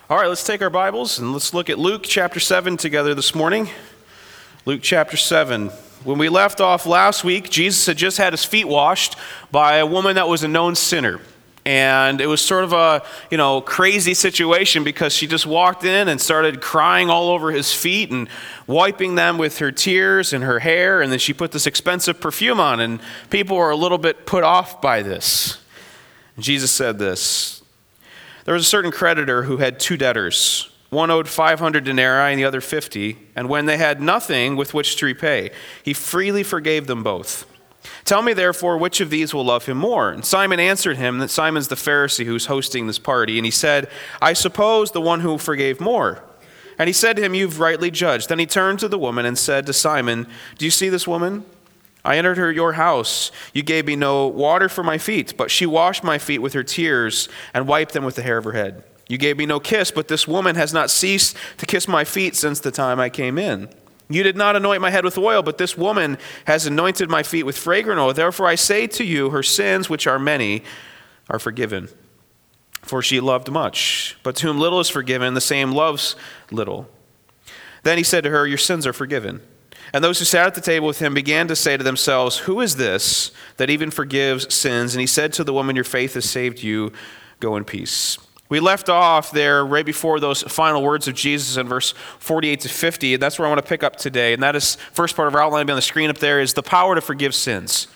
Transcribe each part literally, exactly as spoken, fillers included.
All right, let's take our Bibles and let's look at Luke chapter seven together this morning. Luke chapter seven. When we left off last week, Jesus had just had his feet washed by a woman that was a known sinner. And it was sort of a, you know, crazy situation because she just walked in and started crying all over his feet and wiping them with her tears and her hair. And then she put this expensive perfume on, and people were a little bit put off by this. And Jesus said this: there was a certain creditor who had two debtors. One owed five hundred denarii and the other fifty. And when they had nothing with which to repay, he freely forgave them both. Tell me, therefore, which of these will love him more? And Simon answered him that Simon's the Pharisee who's hosting this party. And he said, I suppose the one who forgave more. And he said to him, you've rightly judged. Then he turned to the woman and said to Simon, do you see this woman? I entered her your house. You gave me no water for my feet, but she washed my feet with her tears and wiped them with the hair of her head. You gave me no kiss, but this woman has not ceased to kiss my feet since the time I came in. You did not anoint my head with oil, but this woman has anointed my feet with fragrant oil. Therefore I say to you, her sins, which are many, are forgiven. For she loved much, but to whom little is forgiven, the same loves little. Then he said to her, your sins are forgiven. And those who sat at the table with him began to say to themselves, who is this that even forgives sins? And he said to the woman, your faith has saved you. Go in peace. We left off there right before those final words of Jesus in verse forty-eight to fifty, and that's where I want to pick up today. And that is, first part of our outline on the screen up there, is the power to forgive sins.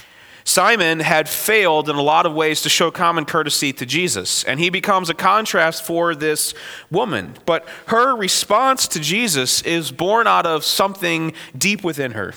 Simon had failed in a lot of ways to show common courtesy to Jesus, and he becomes a contrast for this woman. But her response to Jesus is born out of something deep within her.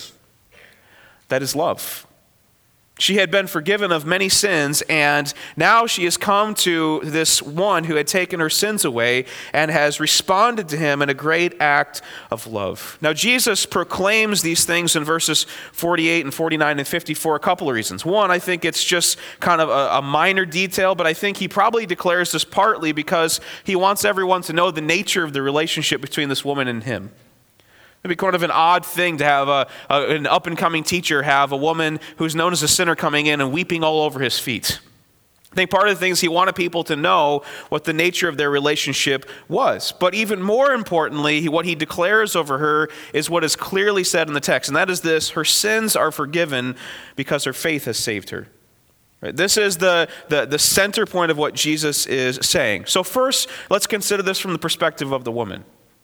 That is love. She had been forgiven of many sins, and now she has come to this one who had taken her sins away and has responded to him in a great act of love. Now, Jesus proclaims these things in verses forty-eight and forty-nine and fifty for a couple of reasons. One, I think it's just kind of a, a minor detail, but I think he probably declares this partly because he wants everyone to know the nature of the relationship between this woman and him. It'd be kind of an odd thing to have a, a, an up-and-coming teacher have a woman who's known as a sinner coming in and weeping all over his feet. I think part of the things he wanted people to know what the nature of their relationship was. But even more importantly, what he declares over her is what is clearly said in the text, and that is this: her sins are forgiven because her faith has saved her. Right? This is the, the, the center point of what Jesus is saying. So first, let's consider this from the perspective of the woman.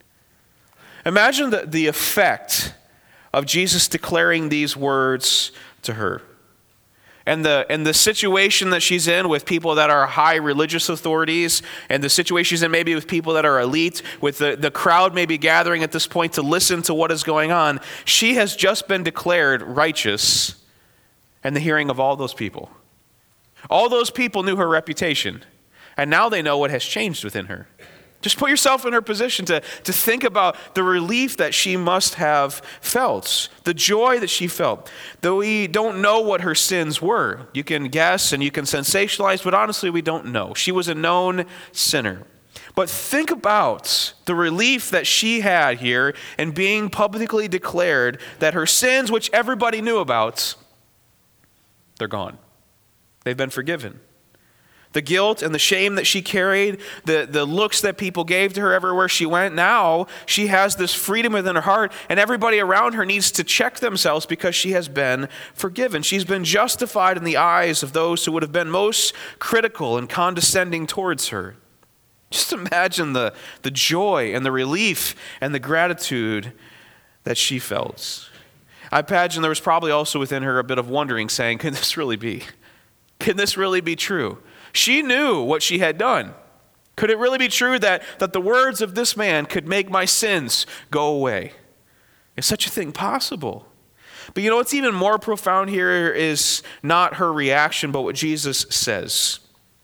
Imagine the, the effect of Jesus declaring these words to her. And the, and the situation that she's in with people that are high religious authorities, and the situation she's in maybe with people that are elite, with the, the crowd maybe gathering at this point to listen to what is going on. She has just been declared righteous in the hearing of all those people. All those people knew her reputation, and now they know what has changed within her. Just put yourself in her position to, to think about the relief that she must have felt, the joy that she felt. Though we don't know what her sins were. You can guess and you can sensationalize, but honestly, we don't know. She was a known sinner. But think about the relief that she had here in being publicly declared that her sins, which everybody knew about, they're gone. They've been forgiven. The guilt and the shame that she carried, the, the looks that people gave to her everywhere she went, now she has this freedom within her heart, and everybody around her needs to check themselves because she has been forgiven. She's been justified in the eyes of those who would have been most critical and condescending towards her. Just imagine the, the joy and the relief and the gratitude that she felt. I imagine there was probably also within her a bit of wondering, saying, can this really be? Can this really be true? She knew what she had done. Could it really be true that, that the words of this man could make my sins go away? Is such a thing possible? But you know what's even more profound here is not her reaction, but what Jesus says.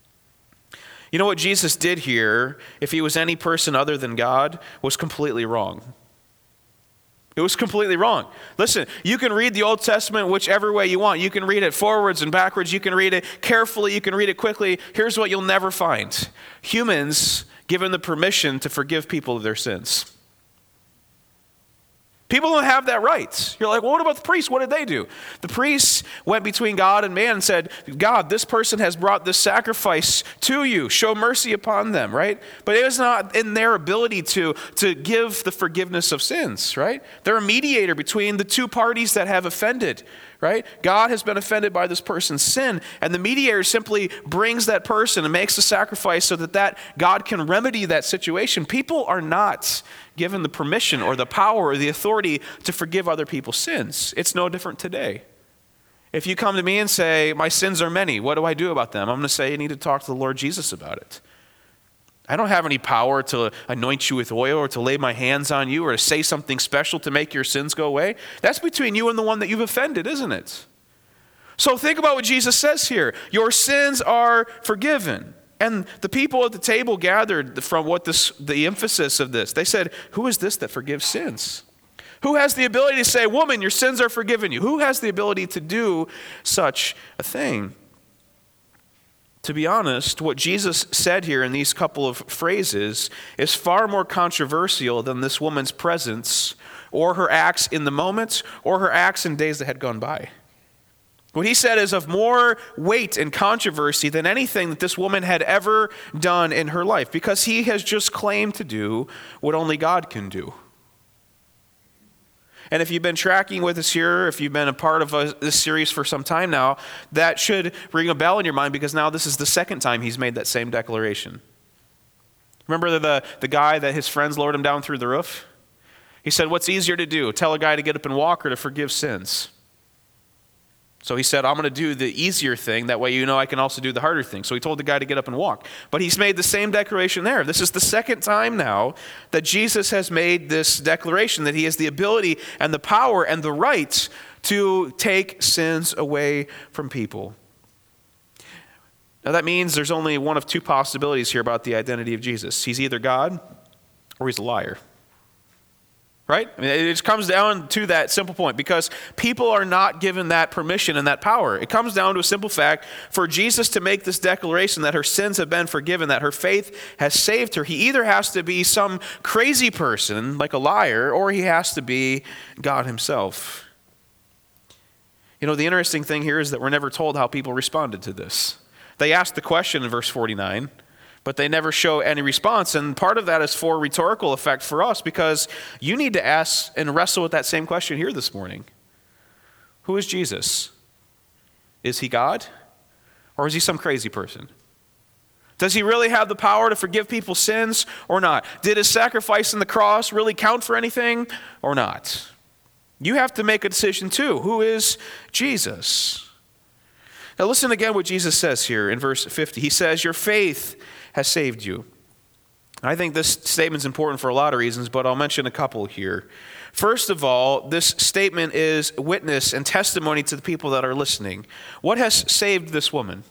You know what Jesus did here, if he was any person other than God, was completely wrong. It was completely wrong. Listen, you can read the Old Testament whichever way you want. You can read it forwards and backwards. You can read it carefully. You can read it quickly. Here's what you'll never find. Humans given the permission to forgive people of their sins. People don't have that right. You're like, well, what about the priests? What did they do? The priests went between God and man and said, God, this person has brought this sacrifice to you. Show mercy upon them, right? But it was not in their ability to, to give the forgiveness of sins, right? They're a mediator between the two parties that have offended, right? God has been offended by this person's sin, and the mediator simply brings that person and makes the sacrifice so that, that God can remedy that situation. People are not given the permission or the power or the authority to forgive other people's sins. It's no different today. If you come to me and say, my sins are many, what do I do about them? I'm going to say you need to talk to the Lord Jesus about it. I don't have any power to anoint you with oil or to lay my hands on you or to say something special to make your sins go away. That's between you and the one that you've offended, isn't it? So think about what Jesus says here. Your sins are forgiven. And the people at the table gathered from what this, the emphasis of this. They said, who is this that forgives sins? Who has the ability to say, woman, your sins are forgiven you? Who has the ability to do such a thing? To be honest, what Jesus said here in these couple of phrases is far more controversial than this woman's presence or her acts in the moment or her acts in days that had gone by. What he said is of more weight and controversy than anything that this woman had ever done in her life, because he has just claimed to do what only God can do. And if you've been tracking with us here, if you've been a part of a, this series for some time now, that should ring a bell in your mind, because now this is the second time he's made that same declaration. Remember the, the, the guy that his friends lowered him down through the roof? He said, what's easier to do, tell a guy to get up and walk or to forgive sins? So he said, I'm going to do the easier thing. That way you know I can also do the harder thing. So he told the guy to get up and walk. But he's made the same declaration there. This is the second time now that Jesus has made this declaration that he has the ability and the power and the right to take sins away from people. Now that means there's only one of two possibilities here about the identity of Jesus. He's either God or he's a liar. Right? I mean, it just comes down to that simple point, because people are not given that permission and that power. It comes down to a simple fact: for Jesus to make this declaration that her sins have been forgiven, that her faith has saved her, he either has to be some crazy person, like a liar, or he has to be God himself. You know, the interesting thing here is that we're never told how people responded to this. They asked the question in verse forty-nine, but they never show any response. And part of that is for rhetorical effect for us, because you need to ask and wrestle with that same question here this morning. Who is Jesus? Is he God? Or is he some crazy person? Does he really have the power to forgive people's sins or not? Did his sacrifice on the cross really count for anything or not? You have to make a decision too. Who is Jesus? Now listen again what Jesus says here in verse fifty. He says, your faith has saved you. I think this statement's important for a lot of reasons, but I'll mention a couple here. First of all, this statement is witness and testimony to the people that are listening. What has saved this woman?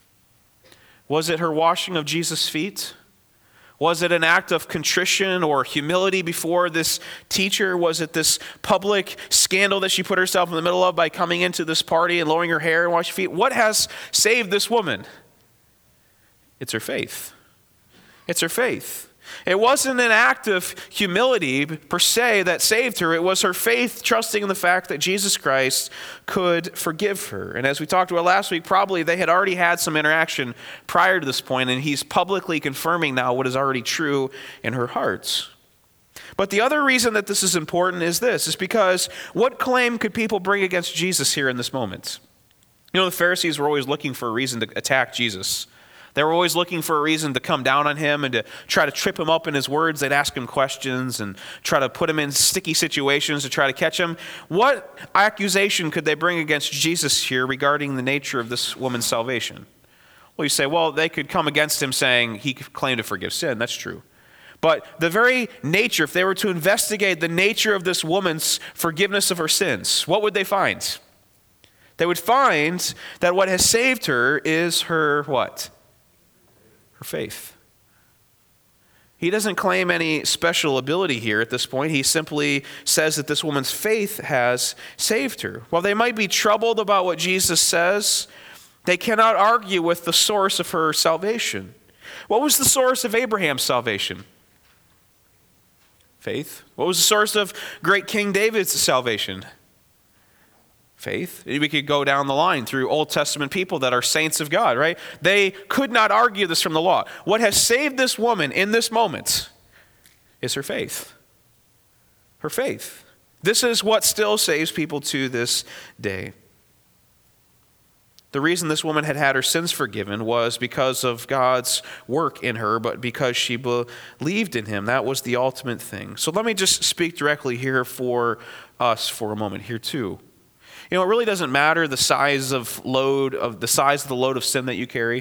Was it her washing of Jesus' feet? Was it an act of contrition or humility before this teacher? Was it this public scandal that she put herself in the middle of by coming into this party and lowering her hair and washing feet? What has saved this woman? It's her faith. It's her faith. It wasn't an act of humility per se that saved her. It was her faith trusting in the fact that Jesus Christ could forgive her. And as we talked about last week, probably they had already had some interaction prior to this point, and he's publicly confirming now what is already true in her heart. But the other reason that this is important is this, is because what claim could people bring against Jesus here in this moment? You know, the Pharisees were always looking for a reason to attack Jesus. They were always looking for a reason to come down on him and to try to trip him up in his words. They'd ask him questions and try to put him in sticky situations to try to catch him. What accusation could they bring against Jesus here regarding the nature of this woman's salvation? Well, you say, well, they could come against him saying he claimed to forgive sin. That's true. But the very nature, if they were to investigate the nature of this woman's forgiveness of her sins, what would they find? They would find that what has saved her is her what? Her faith. He doesn't claim any special ability here at this point. He simply says that this woman's faith has saved her. While they might be troubled about what Jesus says, they cannot argue with the source of her salvation. What was the source of Abraham's salvation? Faith. What was the source of great King David's salvation? Faith. We could go down the line through Old Testament people that are saints of God, right? They could not argue this from the law. What has saved this woman in this moment is her faith. Her faith. This is what still saves people to this day. The reason this woman had had her sins forgiven was because of God's work in her, but because she believed in him. That was the ultimate thing. So let me just speak directly here for us for a moment here too. You know, it really doesn't matter the size of load of the size of the load of sin that you carry.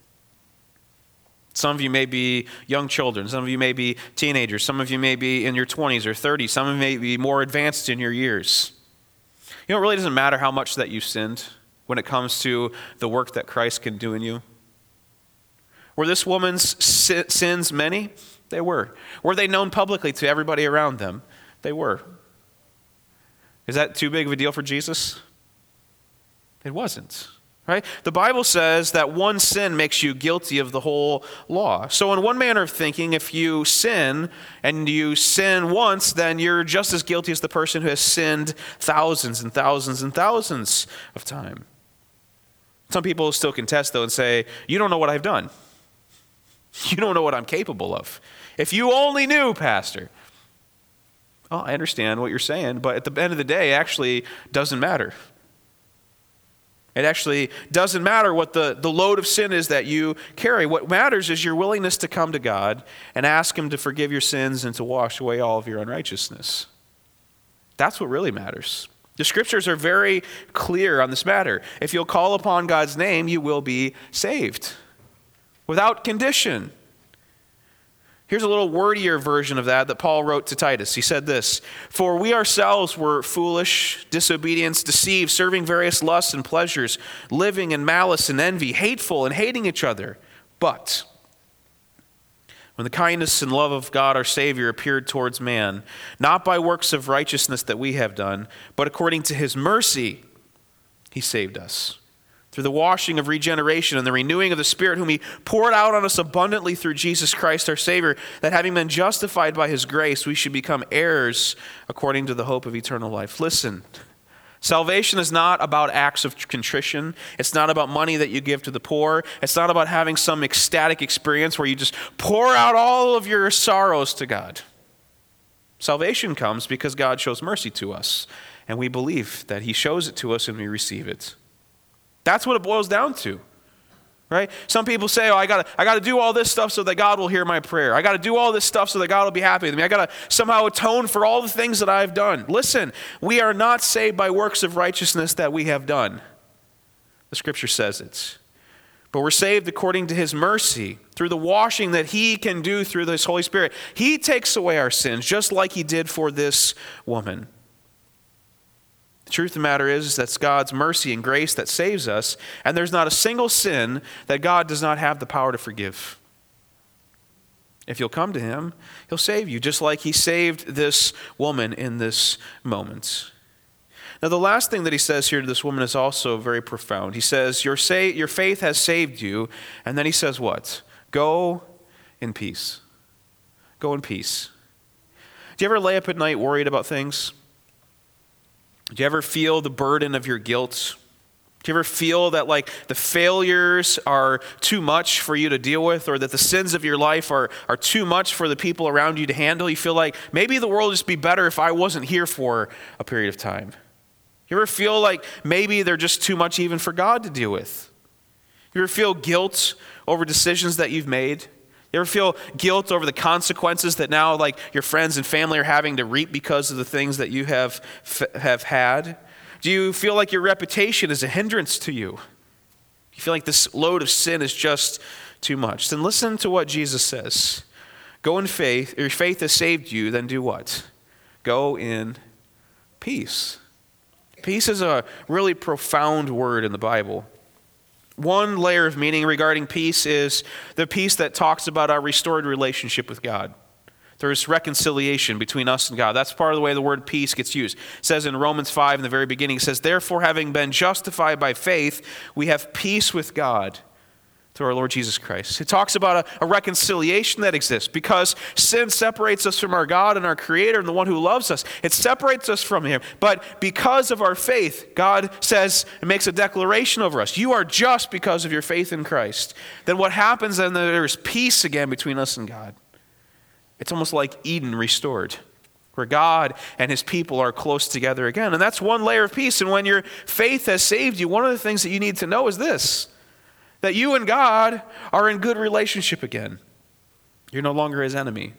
Some of you may be young children. Some of you may be teenagers. Some of you may be in your twenties or thirties. Some of you may be more advanced in your years. You know, it really doesn't matter how much that you've sinned when it comes to the work that Christ can do in you. Were this woman's sins many? They were. Were they known publicly to everybody around them? They were. Is that too big of a deal for Jesus? It wasn't, right? The Bible says that one sin makes you guilty of the whole law. So in one manner of thinking, if you sin and you sin once, then you're just as guilty as the person who has sinned thousands and thousands and thousands of times. Some people still contest, though, and say, you don't know what I've done. You don't know what I'm capable of. If you only knew, Pastor. Oh, I understand what you're saying, but at the end of the day, it actually doesn't matter. It actually doesn't matter what the, the load of sin is that you carry. What matters is your willingness to come to God and ask him to forgive your sins and to wash away all of your unrighteousness. That's what really matters. The scriptures are very clear on this matter. If you'll call upon God's name, you will be saved. Without condition. Here's a little wordier version of that that Paul wrote to Titus. He said this, "For we ourselves were foolish, disobedient, deceived, serving various lusts and pleasures, living in malice and envy, hateful and hating each other. But when the kindness and love of God our Savior appeared towards man, not by works of righteousness that we have done, but according to his mercy, he saved us. Through the washing of regeneration and the renewing of the Spirit, whom he poured out on us abundantly through Jesus Christ our Savior, that having been justified by his grace, we should become heirs according to the hope of eternal life." Listen, salvation is not about acts of contrition. It's not about money that you give to the poor. It's not about having some ecstatic experience where you just pour out all of your sorrows to God. Salvation comes because God shows mercy to us, and we believe that he shows it to us and we receive it. That's what it boils down to, right? Some people say, oh, I got I got to do all this stuff so that God will hear my prayer. I got to do all this stuff so that God will be happy with me. I got to somehow atone for all the things that I've done. Listen, we are not saved by works of righteousness that we have done. The scripture says it. But we're saved according to his mercy, through the washing that he can do through his Holy Spirit. He takes away our sins, just like he did for this woman. The truth of the matter is, is that it's God's mercy and grace that saves us, and there's not a single sin that God does not have the power to forgive. If you'll come to him, he'll save you, just like he saved this woman in this moment. Now, the last thing that he says here to this woman is also very profound. He says, your, sa- your faith has saved you, and then he says what? Go in peace. Go in peace. Do you ever lay up at night worried about things? Do you ever feel the burden of your guilt? Do you ever feel that like the failures are too much for you to deal with, or that the sins of your life are, are too much for the people around you to handle? You feel like maybe the world would just be better if I wasn't here for a period of time. You ever feel like maybe they're just too much even for God to deal with? You ever feel guilt over decisions that you've made? You ever feel guilt over the consequences that now like your friends and family are having to reap because of the things that you have have had? Do you feel like your reputation is a hindrance to you? You feel like this load of sin is just too much? Then listen to what Jesus says. Go in faith, your faith has saved you, then do what? Go in peace. Peace is a really profound word in the Bible. One layer of meaning regarding peace is the peace that talks about our restored relationship with God. There's reconciliation between us and God. That's part of the way the word peace gets used. It says in Romans five in the very beginning, it says, "Therefore, having been justified by faith, we have peace with God through our Lord Jesus Christ. It talks about a, a reconciliation that exists because sin separates us from our God and our Creator and the one who loves us. It separates us from Him. But because of our faith, God says and makes a declaration over us. You are just because of your faith in Christ. Then what happens then, there's peace again between us and God. It's almost like Eden restored, where God and His people are close together again. And that's one layer of peace. And when your faith has saved you, one of the things that you need to know is this: that you and God are in good relationship again. You're no longer His enemy.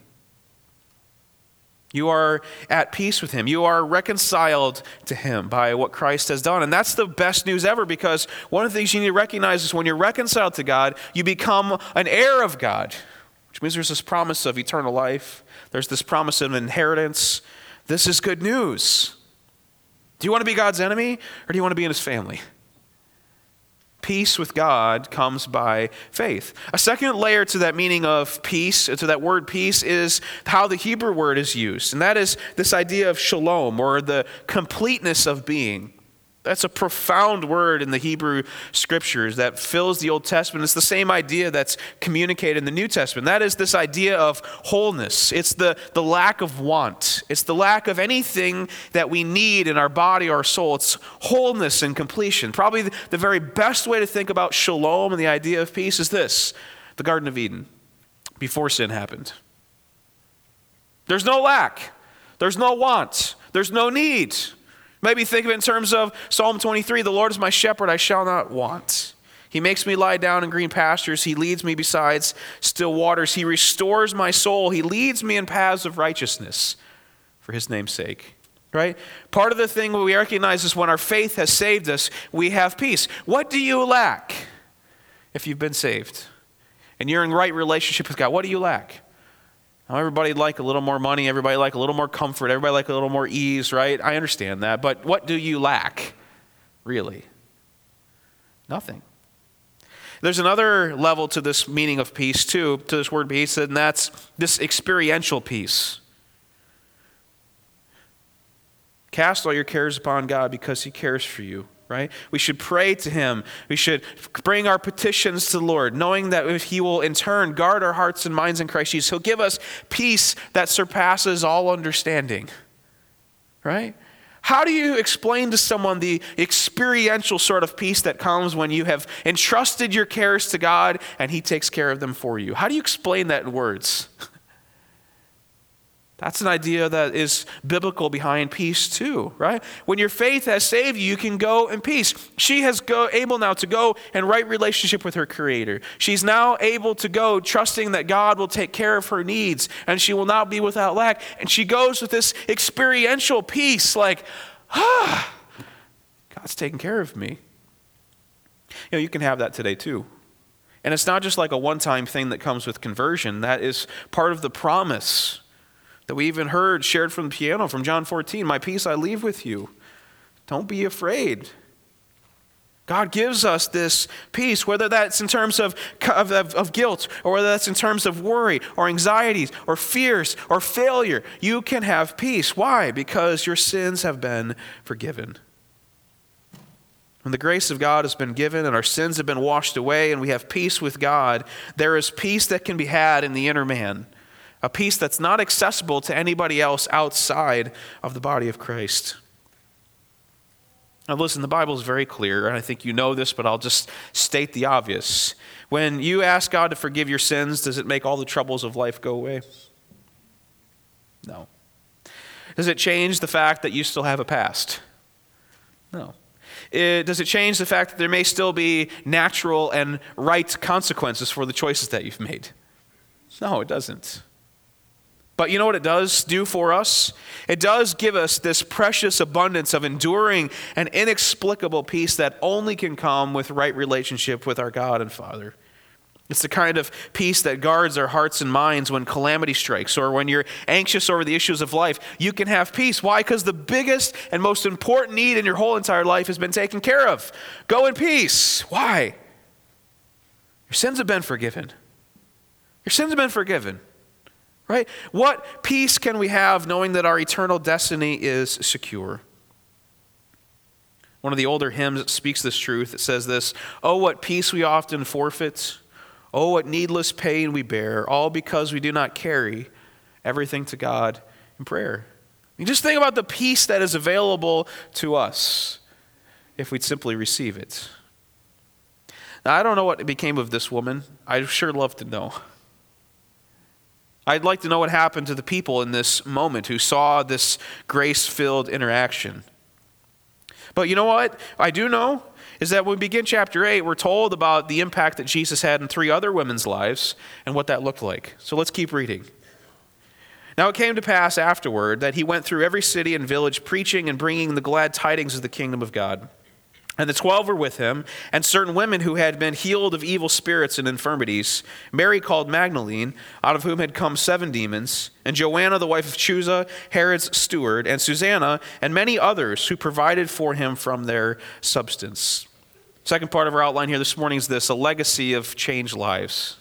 You are at peace with Him. You are reconciled to Him by what Christ has done. And that's the best news ever, because one of the things you need to recognize is when you're reconciled to God, you become an heir of God, which means there's this promise of eternal life. There's this promise of inheritance. This is good news. Do you want to be God's enemy, or do you want to be in His family? Peace with God comes by faith. A second layer to that meaning of peace, to that word peace, is how the Hebrew word is used. And that is this idea of shalom, or the completeness of being. That's a profound word in the Hebrew Scriptures that fills the Old Testament. It's the same idea that's communicated in the New Testament. That is this idea of wholeness. It's the, the lack of want. It's the lack of anything that we need in our body or our soul. It's wholeness and completion. Probably the, the very best way to think about shalom and the idea of peace is this: the Garden of Eden, before sin happened. There's no lack. There's no want. There's no need. Maybe think of it in terms of Psalm twenty-three, the Lord is my shepherd, I shall not want. He makes me lie down in green pastures. He leads me beside still waters. He restores my soul. He leads me in paths of righteousness for His name's sake. Right? Part of the thing we recognize is when our faith has saved us, we have peace. What do you lack if you've been saved and you're in right relationship with God? What do you lack? Everybody like a little more money. Everybody like a little more comfort. Everybody like a little more ease, right? I understand that. But what do you lack, really? Nothing. There's another level to this meaning of peace, too, to this word peace, and that's this experiential peace. Cast all your cares upon God because He cares for you. Right? We should pray to Him. We should bring our petitions to the Lord, knowing that if He will in turn guard our hearts and minds in Christ Jesus, He'll give us peace that surpasses all understanding. Right? How do you explain to someone the experiential sort of peace that comes when you have entrusted your cares to God and He takes care of them for you? How do you explain that in words? That's an idea that is biblical behind peace too, right? When your faith has saved you, you can go in peace. She has go, able now to go in right relationship with her Creator. She's now able to go trusting that God will take care of her needs and she will not be without lack. And she goes with this experiential peace like, ah, God's taking care of me. You know, you can have that today too. And it's not just like a one-time thing that comes with conversion. That is part of the promise that we even heard shared from the piano from John fourteen, my peace I leave with you. Don't be afraid. God gives us this peace, whether that's in terms of, of, of guilt, or whether that's in terms of worry, or anxieties, or fears, or failure. You can have peace. Why? Because your sins have been forgiven. When the grace of God has been given and our sins have been washed away and we have peace with God, there is peace that can be had in the inner man. A peace that's not accessible to anybody else outside of the body of Christ. Now listen, the Bible is very clear, and I think you know this, but I'll just state the obvious. When you ask God to forgive your sins, does it make all the troubles of life go away? No. Does it change the fact that you still have a past? No. It, does it change the fact that there may still be natural and right consequences for the choices that you've made? No, it doesn't. But you know what it does do for us? It does give us this precious abundance of enduring and inexplicable peace that only can come with right relationship with our God and Father. It's the kind of peace that guards our hearts and minds when calamity strikes or when you're anxious over the issues of life. You can have peace. Why? Because the biggest and most important need in your whole entire life has been taken care of. Go in peace. Why? Your sins have been forgiven. Your sins have been forgiven. Right? What peace can we have knowing that our eternal destiny is secure? One of the older hymns speaks this truth. It says this, "Oh, what peace we often forfeit. Oh, what needless pain we bear, all because we do not carry everything to God in prayer. You just think about the peace that is available to us if we'd simply receive it. Now, I don't know what became of this woman. I'd sure love to know. I'd like to know what happened to the people in this moment who saw this grace-filled interaction. But you know what I do know is that when we begin chapter eight, we're told about the impact that Jesus had in three other women's lives and what that looked like. So let's keep reading. Now it came to pass afterward that he went through every city and village preaching and bringing the glad tidings of the kingdom of God. And the twelve were with him, and certain women who had been healed of evil spirits and infirmities, Mary called Magdalene, out of whom had come seven demons, and Joanna the wife of Chuza, Herod's steward, and Susanna, and many others who provided for him from their substance. Second part of our outline here this morning is this: a legacy of changed lives.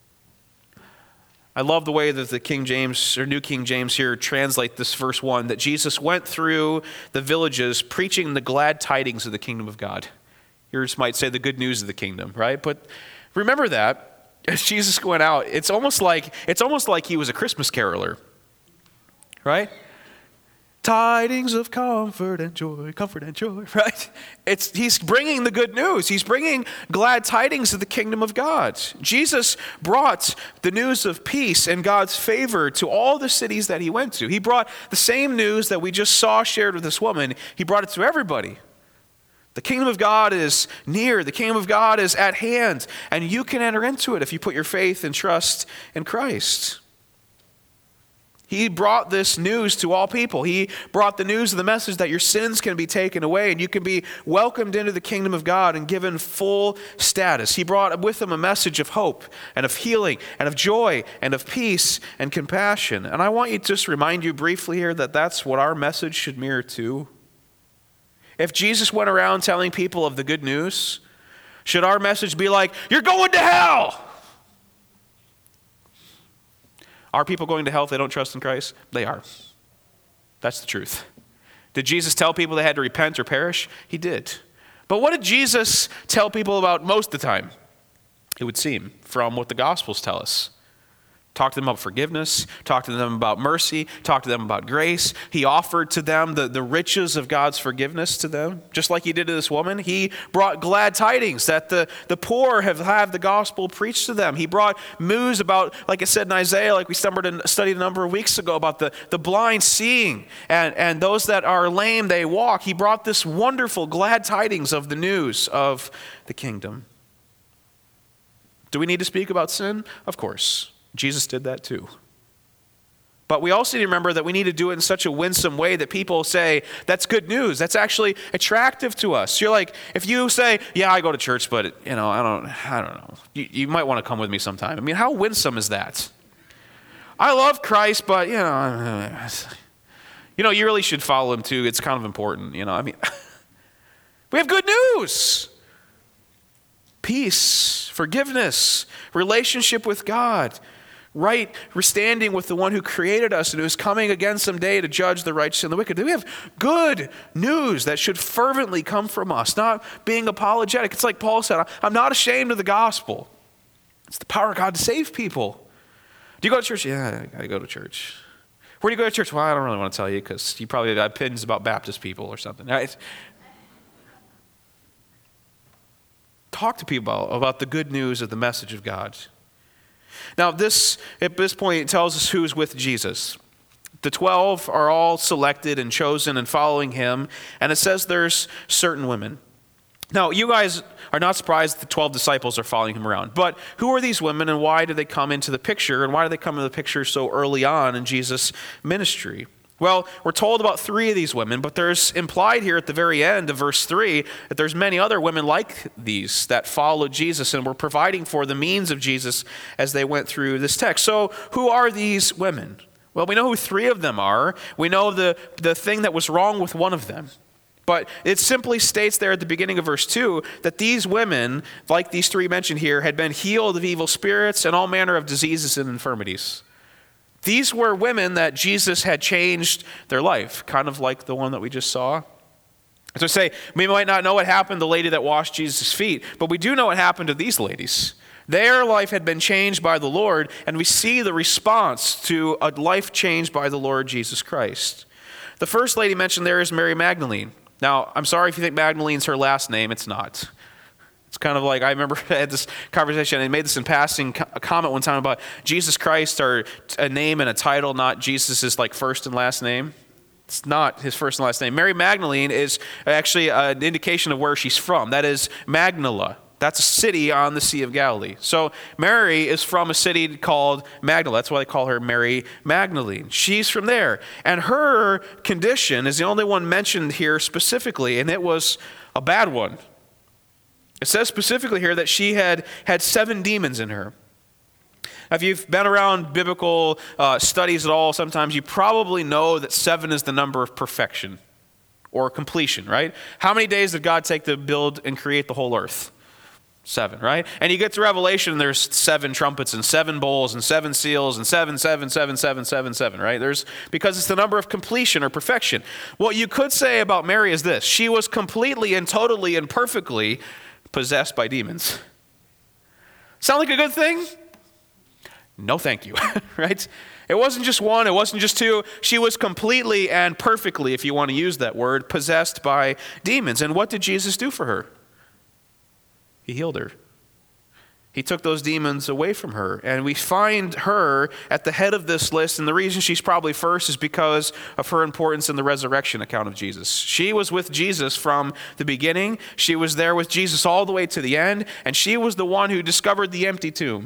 I love the way that the King James, or New King James here, translate this verse one, that Jesus went through the villages preaching the glad tidings of the kingdom of God. Yours might say the good news of the kingdom, right? But remember that, as Jesus went out, it's almost like, it's almost like he was a Christmas caroler, right? Tidings of comfort and joy, comfort and joy, right? It's, he's bringing the good news. He's bringing glad tidings of the kingdom of God. Jesus brought the news of peace and God's favor to all the cities that he went to. He brought the same news that we just saw shared with this woman. He brought it to everybody. The kingdom of God is near. The kingdom of God is at hand. And you can enter into it if you put your faith and trust in Christ. He brought this news to all people. He brought the news of the message that your sins can be taken away and you can be welcomed into the kingdom of God and given full status. He brought with him a message of hope and of healing and of joy and of peace and compassion. And I want you to just remind you briefly here that that's what our message should mirror too. If Jesus went around telling people of the good news, should our message be like, you're going to hell? Are people going to hell if they don't trust in Christ? They are. That's the truth. Did Jesus tell people they had to repent or perish? He did. But what did Jesus tell people about most of the time? It would seem, from what the Gospels tell us. Talk to them about forgiveness, talk to them about mercy, talk to them about grace. He offered to them the, the riches of God's forgiveness to them, just like he did to this woman. He brought glad tidings that the, the poor have had the gospel preached to them. He brought news about, like I said in Isaiah, like we stumbled and studied a number of weeks ago, about the, the blind seeing and, and those that are lame, they walk. He brought this wonderful glad tidings of the news of the kingdom. Do we need to speak about sin? Of course. Jesus did that too. But we also need to remember that we need to do it in such a winsome way that people say, that's good news. That's actually attractive to us. You're like, if you say, yeah, I go to church, but you know, I don't, I don't know. You, you might want to come with me sometime. I mean, how winsome is that? I love Christ, but you know, you know, you really should follow him too. It's kind of important. You know, I mean, we have good news. Peace, forgiveness, relationship with God, right standing with the one who created us and who is coming again someday to judge the righteous and the wicked. We have good news that should fervently come from us, not being apologetic. It's like Paul said, I'm not ashamed of the gospel. It's the power of God to save people. Do you go to church? Yeah, I go to church. Where do you go to church? Well, I don't really want to tell you because you probably have opinions about Baptist people or something. Right? Talk to people about, about the good news of the message of God. Now, this at this point, it tells us who's with Jesus. The twelve are all selected and chosen and following him, and it says there's certain women. Now, you guys are not surprised that the twelve disciples are following him around, but who are these women and why do they come into the picture, and why do they come into the picture so early on in Jesus' ministry? Well, we're told about three of these women, but there's implied here at the very end of verse three that there's many other women like these that followed Jesus and were providing for the means of Jesus as they went through this text. So who are these women? Well, we know who three of them are. We know the, the thing that was wrong with one of them. But it simply states there at the beginning of verse two that these women, like these three mentioned here, had been healed of evil spirits and all manner of diseases and infirmities. These were women that Jesus had changed their life, kind of like the one that we just saw. So say, we might not know what happened to the lady that washed Jesus' feet, but we do know what happened to these ladies. Their life had been changed by the Lord, and we see the response to a life changed by the Lord Jesus Christ. The first lady mentioned there is Mary Magdalene. Now, I'm sorry if you think Magdalene's her last name. It's not. It's kind of like, I remember I had this conversation, and I made this in passing, a comment one time about Jesus Christ, or a name and a title, not Jesus' like first and last name. It's not his first and last name. Mary Magdalene is actually an indication of where she's from. That is Magdala. That's a city on the Sea of Galilee. So Mary is from a city called Magdala. That's why they call her Mary Magdalene. She's from there. And her condition is the only one mentioned here specifically, and it was a bad one. It says specifically here that she had had seven demons in her. Now, if you've been around biblical uh, studies at all, sometimes you probably know that seven is the number of perfection or completion, right? How many days did God take to build and create the whole earth? Seven, right? And you get to Revelation, there's seven trumpets and seven bowls and seven seals and seven, seven, seven, seven, seven, seven, right? There's because it's the number of completion or perfection. What you could say about Mary is this: she was completely and totally and perfectly possessed by demons. Sound like a good thing? No, thank you, right? It wasn't just one, it wasn't just two. She was completely and perfectly, if you want to use that word, possessed by demons. And what did Jesus do for her? He healed her. He took those demons away from her. And we find her at the head of this list. And the reason she's probably first is because of her importance in the resurrection account of Jesus. She was with Jesus from the beginning. She was there with Jesus all the way to the end. And she was the one who discovered the empty tomb.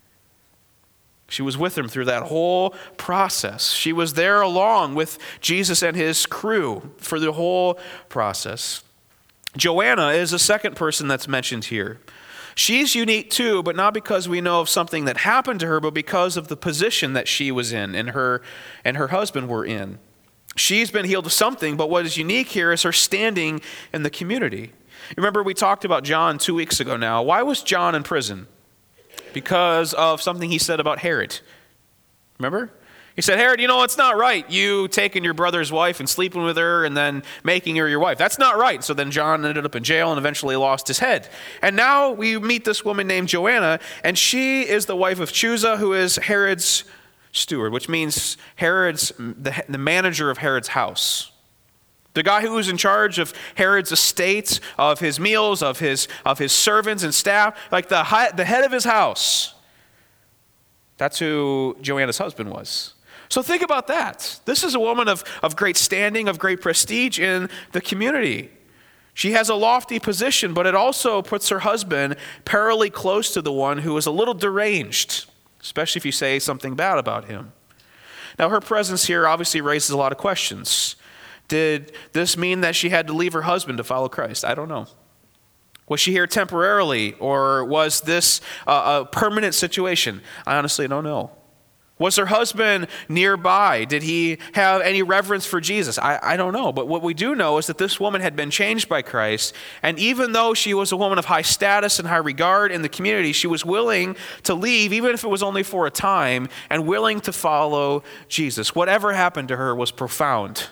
She was with him through that whole process. She was there along with Jesus and his crew for the whole process. Joanna is a second person that's mentioned here. She's unique too, but not because we know of something that happened to her, but because of the position that she was in and her and her husband were in. She's been healed of something, but what is unique here is her standing in the community. Remember, we talked about John two weeks ago now. Why was John in prison? Because of something he said about Herod. Remember? He said, Herod, you know, it's not right. You taking your brother's wife and sleeping with her and then making her your wife. That's not right. So then John ended up in jail and eventually lost his head. And now we meet this woman named Joanna, and she is the wife of Chuza, who is Herod's steward, which means Herod's the, the manager of Herod's house. The guy who was in charge of Herod's estate, of his meals, of his of his servants and staff, like the, high, the head of his house. That's who Joanna's husband was. So think about that. This is a woman of, of great standing, of great prestige in the community. She has a lofty position, but it also puts her husband perilously close to the one who is a little deranged, especially if you say something bad about him. Now, her presence here obviously raises a lot of questions. Did this mean that she had to leave her husband to follow Christ? I don't know. Was she here temporarily, or was this a, a permanent situation? I honestly don't know. Was her husband nearby? Did he have any reverence for Jesus? I, I don't know. But what we do know is that this woman had been changed by Christ. And even though she was a woman of high status and high regard in the community, she was willing to leave, even if it was only for a time, and willing to follow Jesus. Whatever happened to her was profound.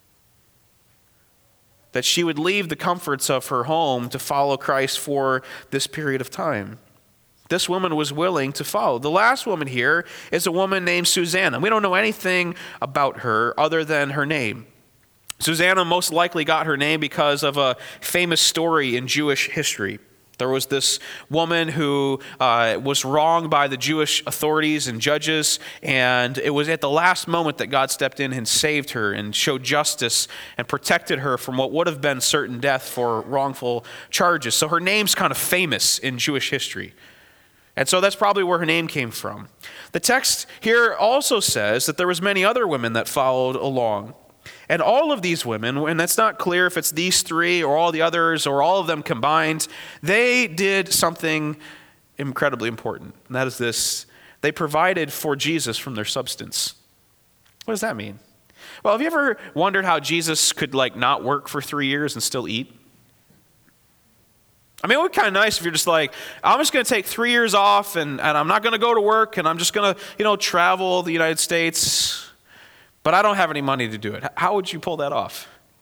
That she would leave the comforts of her home to follow Christ for this period of time. This woman was willing to follow. The last woman here is a woman named Susanna. We don't know anything about her other than her name. Susanna most likely got her name because of a famous story in Jewish history. There was this woman who uh, was wronged by the Jewish authorities and judges, and it was at the last moment that God stepped in and saved her and showed justice and protected her from what would have been certain death for wrongful charges. So her name's kind of famous in Jewish history. And so that's probably where her name came from. The text here also says that there was many other women that followed along. And all of these women, and that's not clear if it's these three or all the others or all of them combined, they did something incredibly important. And that is this: they provided for Jesus from their substance. What does that mean? Well, have you ever wondered how Jesus could like not work for three years and still eat? I mean, it would be kind of nice if you're just like, I'm just going to take three years off and, and I'm not going to go to work and I'm just going to, you know, travel the United States, but I don't have any money to do it. How would you pull that off?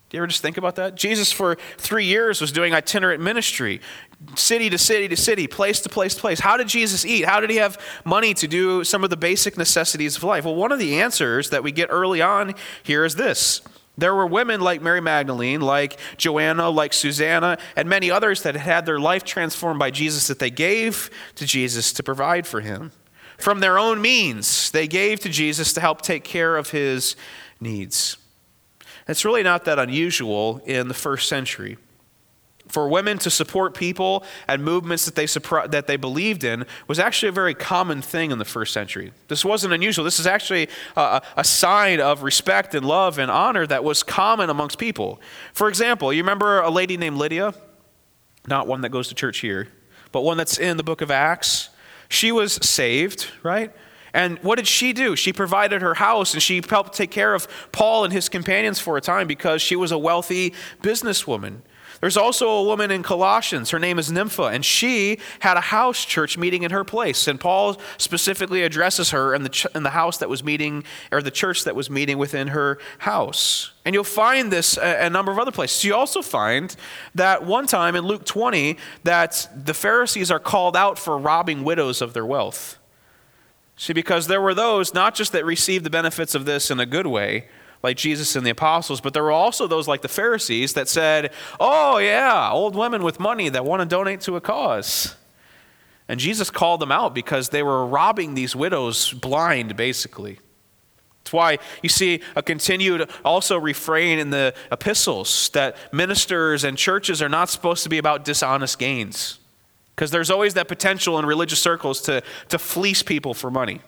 Do you ever just think about that? Jesus for three years was doing itinerant ministry, city to city to city, place to place to place. How did Jesus eat? How did he have money to do some of the basic necessities of life? Well, one of the answers that we get early on here is this. There were women like Mary Magdalene, like Joanna, like Susanna, and many others that had had their life transformed by Jesus that they gave to Jesus to provide for him. From their own means, they gave to Jesus to help take care of his needs. It's really not that unusual in the first century. For women to support people and movements that they that they believed in was actually a very common thing in the first century. This wasn't unusual. This is actually a, a sign of respect and love and honor that was common amongst people. For example, you remember a lady named Lydia? Not one that goes to church here, but one that's in the book of Acts. She was saved, right? And what did she do? She provided her house and she helped take care of Paul and his companions for a time because she was a wealthy businesswoman. There's also a woman in Colossians. Her name is Nympha, and she had a house church meeting in her place. And Paul specifically addresses her in the ch- in the house that was meeting, or the church that was meeting within her house. And you'll find this a, a number of other places. You also find that one time in Luke twenty that the Pharisees are called out for robbing widows of their wealth. See, because there were those not just that received the benefits of this in a good way, like Jesus and the apostles, but there were also those like the Pharisees that said, oh yeah, old women with money that want to donate to a cause. And Jesus called them out because they were robbing these widows blind, basically. That's why you see a continued also refrain in the epistles that ministers and churches are not supposed to be about dishonest gains. Because there's always that potential in religious circles to, to fleece people for money.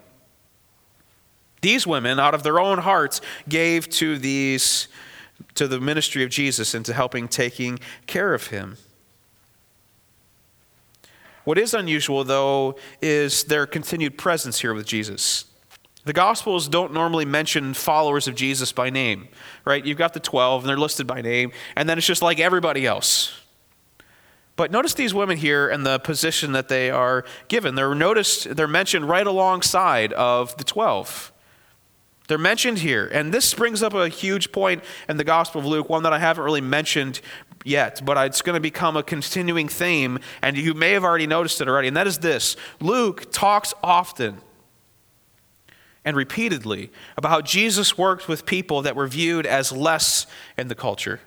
These women, out of their own hearts, gave to these, to the ministry of Jesus and to helping taking care of him. What is unusual, though, is their continued presence here with Jesus. The Gospels don't normally mention followers of Jesus by name, right? You've got the twelve, and they're listed by name, and then it's just like everybody else. But notice these women here and the position that they are given. They're noticed, they're mentioned right alongside of the twelve. They're mentioned here. And this brings up a huge point in the Gospel of Luke, one that I haven't really mentioned yet, but it's going to become a continuing theme, and you may have already noticed it already, and that is this. Luke talks often and repeatedly about how Jesus worked with people that were viewed as less in the culture.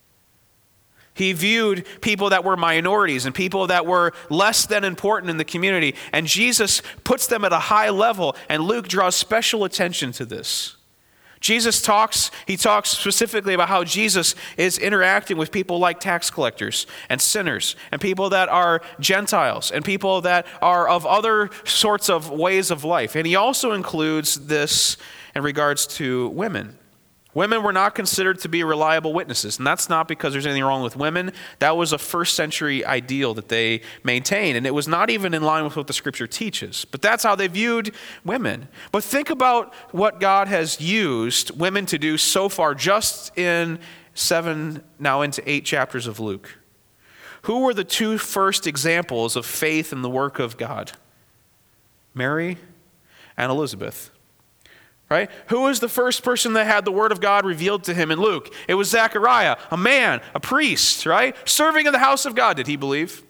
He viewed people that were minorities and people that were less than important in the community. And Jesus puts them at a high level, and Luke draws special attention to this. Jesus talks, he talks specifically about how Jesus is interacting with people like tax collectors and sinners and people that are Gentiles and people that are of other sorts of ways of life. And he also includes this in regards to women. Women were not considered to be reliable witnesses, and that's not because there's anything wrong with women. That was a first century ideal that they maintained, and it was not even in line with what the scripture teaches. But that's how they viewed women. But think about what God has used women to do so far, just in seven, now into eight chapters of Luke. Who were the two first examples of faith in the work of God? Mary and Elizabeth. Right? Who was the first person that had the word of God revealed to him in Luke? It was Zechariah, a man, a priest, right? Serving in the house of God. Did he believe?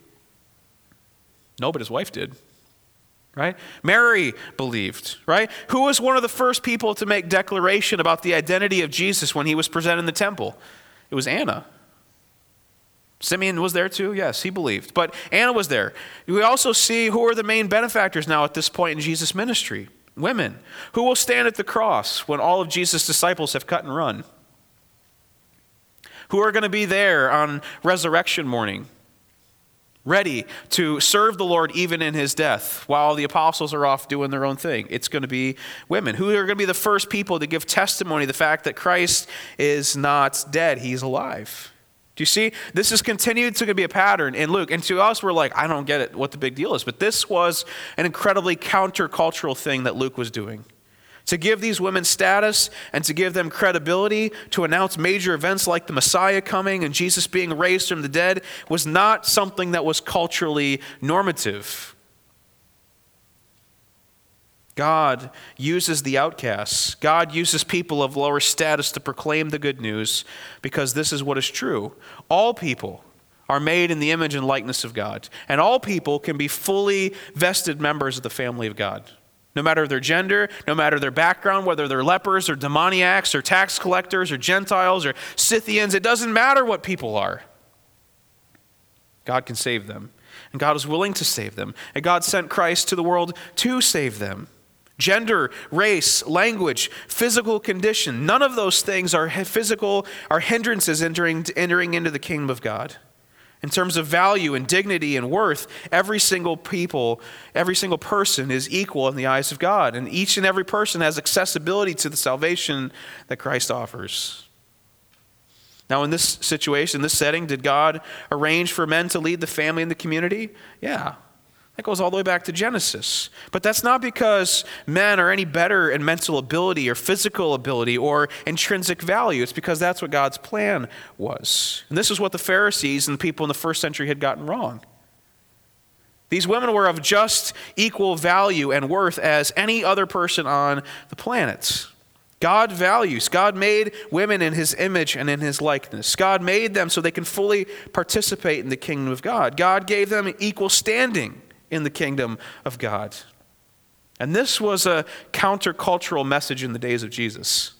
No, but his wife did. Right? Mary believed, right? Who was one of the first people to make declaration about the identity of Jesus when he was presented in the temple? It was Anna. Simeon was there too? Yes, he believed. But Anna was there. We also see who are the main benefactors now at this point in Jesus' ministry. Women. Who will stand at the cross when all of Jesus' disciples have cut and run? Who are going to be there on resurrection morning, ready to serve the Lord even in his death while the apostles are off doing their own thing? It's going to be women. Who are going to be the first people to give testimony to the fact that Christ is not dead, he's alive? Do you see? This is continued to be a pattern in Luke. And to us, we're like, I don't get it, what the big deal is. But this was an incredibly countercultural thing that Luke was doing. To give these women status and to give them credibility, to announce major events like the Messiah coming and Jesus being raised from the dead was not something that was culturally normative. God uses the outcasts. God uses people of lower status to proclaim the good news because this is what is true. All people are made in the image and likeness of God, and all people can be fully vested members of the family of God. No matter their gender, no matter their background, whether they're lepers or demoniacs or tax collectors or Gentiles or Scythians, it doesn't matter what people are. God can save them, and God is willing to save them, and God sent Christ to the world to save them. Gender, race, language, physical condition, none of those things are physical, are hindrances entering, entering into the kingdom of God. In terms of value and dignity and worth, every single people, every single person is equal in the eyes of God. And each and every person has accessibility to the salvation that Christ offers. Now, in this situation, this setting, did God arrange for men to lead the family and the community? Yeah. That goes all the way back to Genesis. But that's not because men are any better in mental ability or physical ability or intrinsic value. It's because that's what God's plan was. And this is what the Pharisees and the people in the first century had gotten wrong. These women were of just equal value and worth as any other person on the planet. God values. God made women in his image and in his likeness. God made them so they can fully participate in the kingdom of God. God gave them equal standing in the kingdom of God. And this was a countercultural message in the days of Jesus.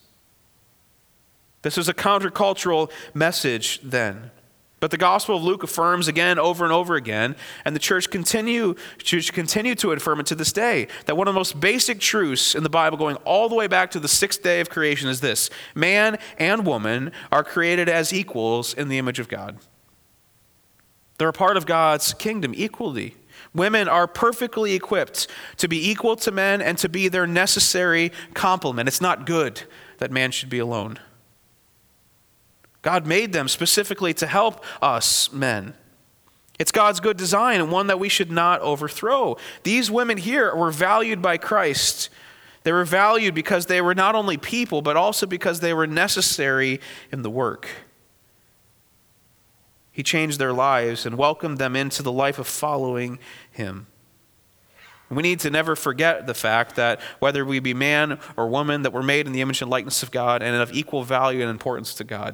This was a countercultural message then. But the Gospel of Luke affirms again over and over again, and the church continue, church continue to affirm it to this day, that one of the most basic truths in the Bible going all the way back to the sixth day of creation is this: man and woman are created as equals in the image of God. They're a part of God's kingdom equally. Women are perfectly equipped to be equal to men and to be their necessary complement. It's not good that man should be alone. God made them specifically to help us men. It's God's good design and one that we should not overthrow. These women here were valued by Christ. They were valued because they were not only people, but also because they were necessary in the work. He changed their lives and welcomed them into the life of following him. We need to never forget the fact that whether we be man or woman, that we're made in the image and likeness of God and of equal value and importance to God.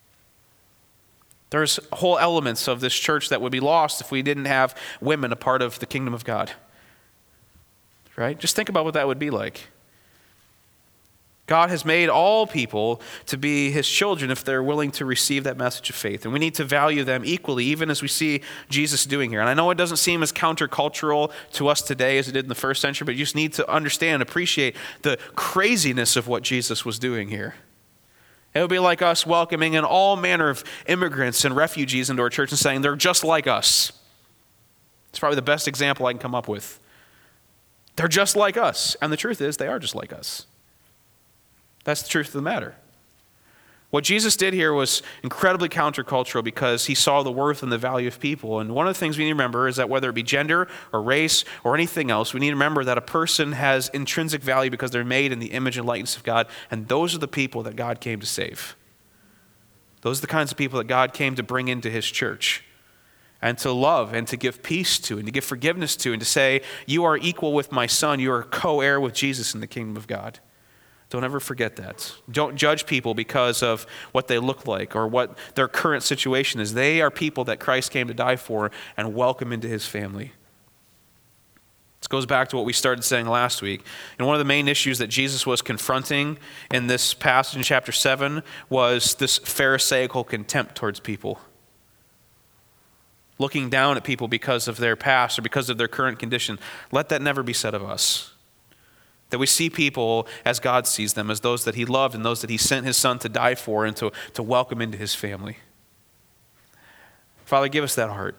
There's whole elements of this church that would be lost if we didn't have women a part of the kingdom of God. Right? Just think about what that would be like. God has made all people to be his children if they're willing to receive that message of faith. And we need to value them equally, even as we see Jesus doing here. And I know it doesn't seem as countercultural to us today as it did in the first century, but you just need to understand and appreciate the craziness of what Jesus was doing here. It would be like us welcoming in all manner of immigrants and refugees into our church and saying they're just like us. It's probably the best example I can come up with. They're just like us. And the truth is, they are just like us. That's the truth of the matter. What Jesus did here was incredibly countercultural because he saw the worth and the value of people. And one of the things we need to remember is that whether it be gender or race or anything else, we need to remember that a person has intrinsic value because they're made in the image and likeness of God. And those are the people that God came to save. Those are the kinds of people that God came to bring into his church and to love and to give peace to and to give forgiveness to and to say, you are equal with my son. You are co-heir with Jesus in the kingdom of God. Don't ever forget that. Don't judge people because of what they look like or what their current situation is. They are people that Christ came to die for and welcome into his family. This goes back to what we started saying last week. And one of the main issues that Jesus was confronting in this passage in chapter seven was this Pharisaical contempt towards people. Looking down at people because of their past or because of their current condition. Let that never be said of us. That we see people as God sees them, as those that he loved and those that he sent his son to die for and to, to welcome into his family. Father, give us that heart.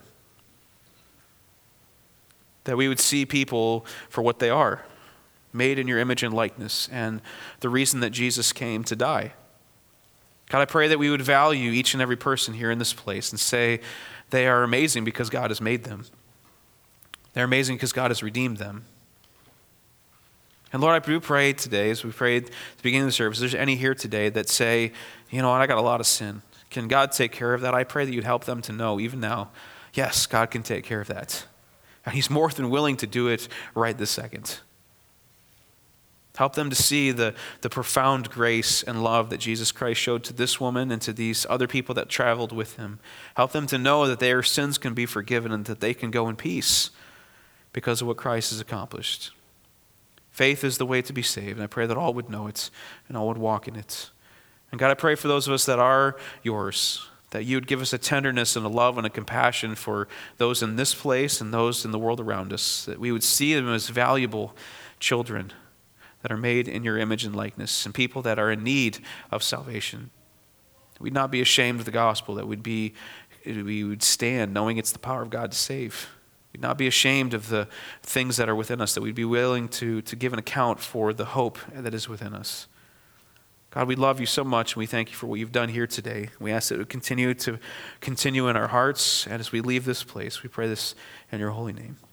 That we would see people for what they are, made in your image and likeness, and the reason that Jesus came to die. God, I pray that we would value each and every person here in this place and say they are amazing because God has made them. They're amazing because God has redeemed them. And Lord, I do pray today, as we prayed at the beginning of the service, if there's any here today that say, you know what, I got a lot of sin. Can God take care of that? I pray that you'd help them to know, even now, yes, God can take care of that. And he's more than willing to do it right this second. Help them to see the, the profound grace and love that Jesus Christ showed to this woman and to these other people that traveled with him. Help them to know that their sins can be forgiven and that they can go in peace because of what Christ has accomplished. Faith is the way to be saved, and I pray that all would know it and all would walk in it. And God, I pray for those of us that are yours, that you would give us a tenderness and a love and a compassion for those in this place and those in the world around us, that we would see them as valuable children that are made in your image and likeness, and people that are in need of salvation. We'd not be ashamed of the gospel, that we'd be, we would stand knowing it's the power of God to save. We'd not be ashamed of the things that are within us, that we'd be willing to, to give an account for the hope that is within us. God, we love you so much, and we thank you for what you've done here today. We ask that it would continue to continue in our hearts, and as we leave this place, we pray this in your holy name.